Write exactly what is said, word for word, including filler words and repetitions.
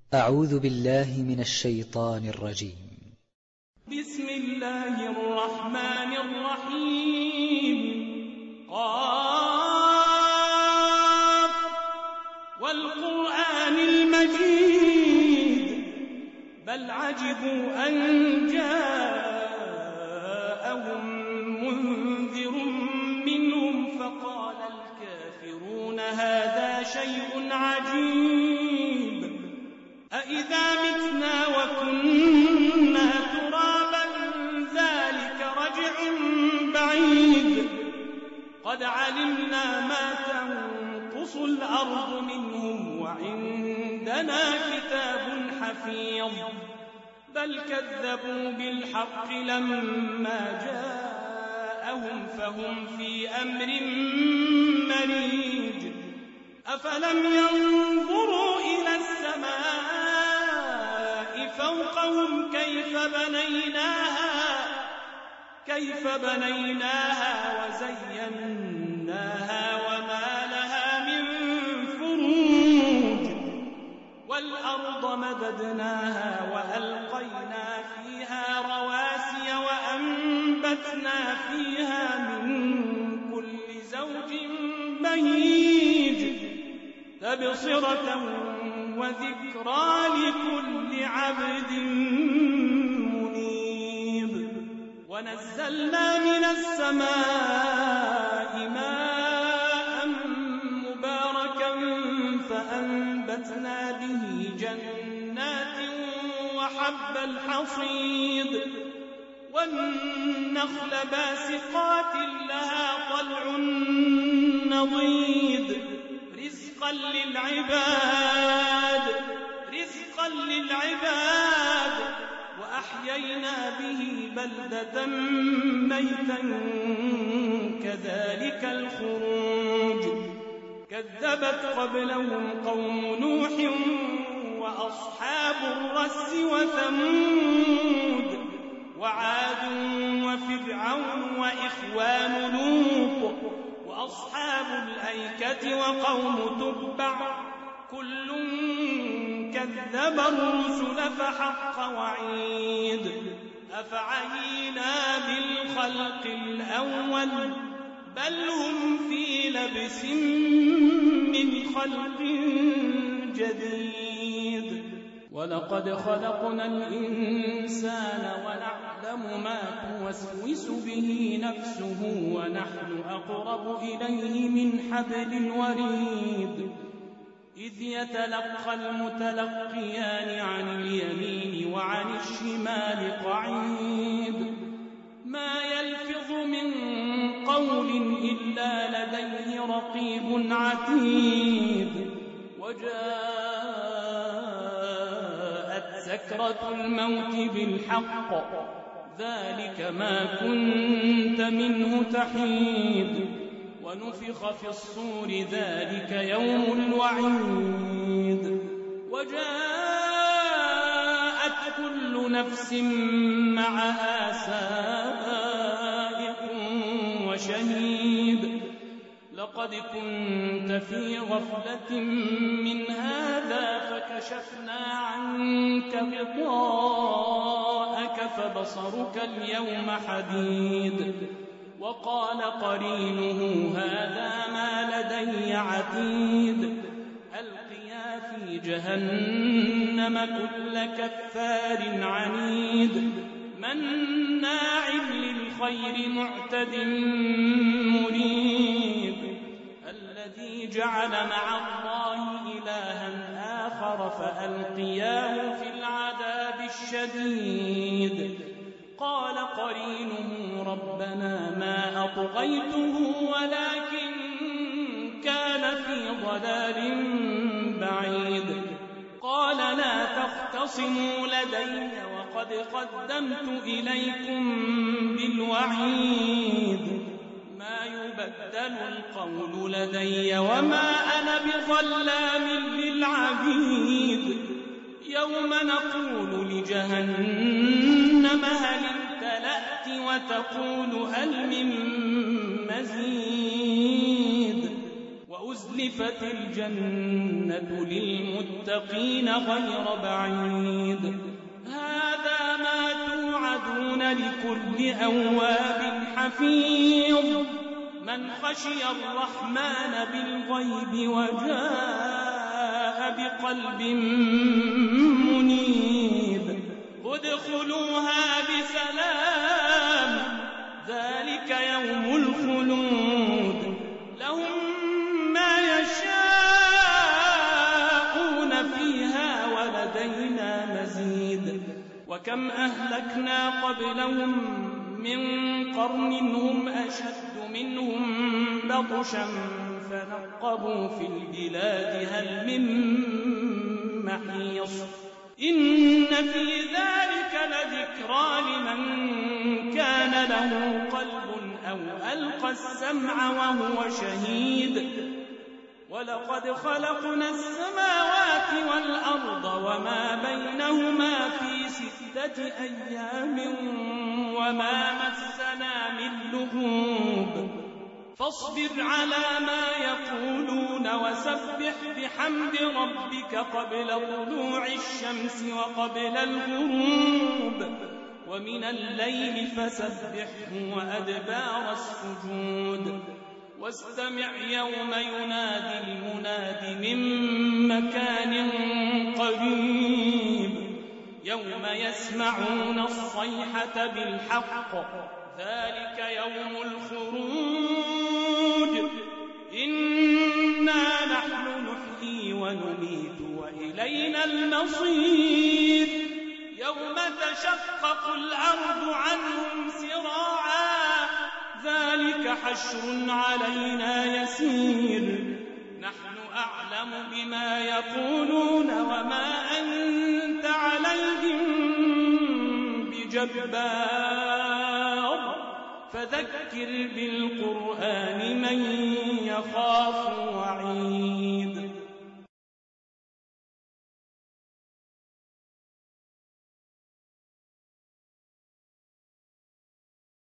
أعوذ بالله من الشيطان الرجيم. بسم الله الرحمن الرحيم. قاف والقرآن المجيد بل عجبوا أن جاءهم منذر منهم فقال الكافرون هذا شيء عجيب أإذا متنا وكنا ترابا ذلك رجع بعيد قد علمنا ما تنقص الأرض منهم وعندنا كتاب حفيظ بل كذبوا بالحق لما جاءهم فهم في أمر مريج أفلم ينظروا إلى السماء فوقهم كيف بنيناها كيف بنيناها وزيناها وما لها من فروج والأرض مددناها وألقينا فيها رواسي وأنبتنا فيها من كل زوج بهيج تبصرة وذكرى لكل عبد منيب ونزلنا من السماء ماء مباركا فأنبتنا به جنات وحب الحصيد والنخل باسقات لها طلع نضيد رزقا للعباد رزقا للعباد وأحيينا به بلدة ميتا كذلك الخروج كذبت قبلهم قوم نوح وأصحاب الرس وثمود وعاد وفرعون وإخوان لوط وأصحاب الأيكة وقوم تبع كل كذب الرسل فحق وعيد أفعينا بالخلق الأول بل هم في لبس من خلق جديد ولقد خلقنا الإنسان ونعلم ما توسوس به نفسه ونحن أقرب إليه من حبل الوريد إذ يتلقى المتلقيان عن اليمين وعن الشمال قعيد ما يلفظ من قول إلا لديه رقيب عتيد وجاءت سكرة الموت بالحق ذلك ما كنت منه تحيد ونفخ في الصور ذلك يوم الوعيد وجاءت كل نفس معها سائق وشهيد لقد كنت في غفلة من هذا فكشفنا عنك غطاءك فبصرك اليوم حديد وقال قرينه هذا ما لدي عتيد ألقيا في جهنم كل كفار عنيد مناع للخير معتد مريب الذي جعل مع الله إلها آخر فألقياه في العذاب الشديد قال قرينه ربنا ما أطغيته ولكن كان في ضلال بعيد قال لا تختصموا لدي وقد قدمت إليكم بالوعيد ما يبدل القول لدي وما أنا بظلام للعبيد يوم نقول لجهنم هل امتلأت وتقول هل من مزيد وأزلفت وأزلفت الجنة للمتقين غير بعيد هذا ما توعدون لكل أواب حفيظ من خشي الرحمن بالغيب وجاء بقلب منيب ادخلوها بسلام ذلك يوم الخلود لهم ما يشاءون فيها ولدينا مزيد وكم أهلكنا قبلهم من قرن هم أشد منهم بطشا فنقبوا في البلاد هل من محيص إن في ذلك لذكرى لمن كان له قلب أو ألقى السمع وهو شهيد ولقد خلقنا السماوات والأرض وما بينهما في ستة أيام وما مسنا من لغوب فاصبر على ما يقولون وسبح بحمد ربك قبل طلوع الشمس وقبل الغروب ومن الليل فسبحه وأدبار السجود واستمع يوم ينادي المناد من مكان قريب يوم يسمعون الصيحة بالحق ذلك يوم الخروج إنا نحن نحيي ونميت وإلينا المصير يوم تشقق الأرض عنهم سراعا ذلك حشر علينا يسير نحن أعلم بما يقولون وما أنت عليهم بجبار فذكر بالقرآن من يخاف